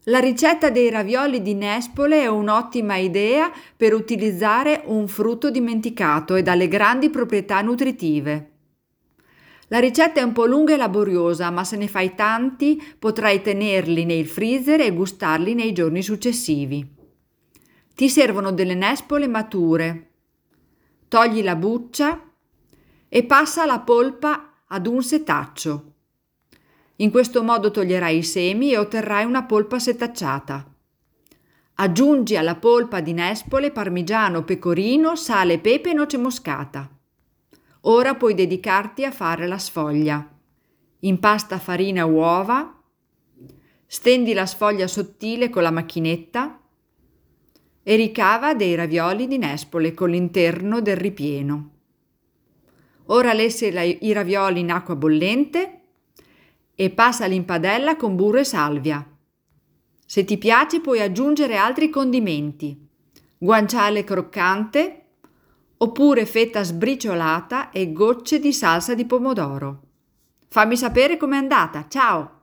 La ricetta dei ravioli di Nespole è un'ottima idea per utilizzare un frutto dimenticato e dalle grandi proprietà nutritive. La ricetta è un po' lunga e laboriosa, ma se ne fai tanti potrai tenerli nel freezer e gustarli nei giorni successivi. Ti servono delle nespole mature. Togli la buccia e passa la polpa ad un setaccio. In questo modo toglierai i semi e otterrai una polpa setacciata. Aggiungi alla polpa di nespole parmigiano, pecorino, sale, pepe e noce moscata. Ora puoi dedicarti a fare la sfoglia. Impasta farina e uova, stendi la sfoglia sottile con la macchinetta e ricava dei ravioli di nespole con l'interno del ripieno. Ora lessi i ravioli in acqua bollente e passali in padella con burro e salvia. Se ti piace puoi aggiungere altri condimenti, guanciale croccante oppure fetta sbriciolata e gocce di salsa di pomodoro. Fammi sapere com'è andata. Ciao!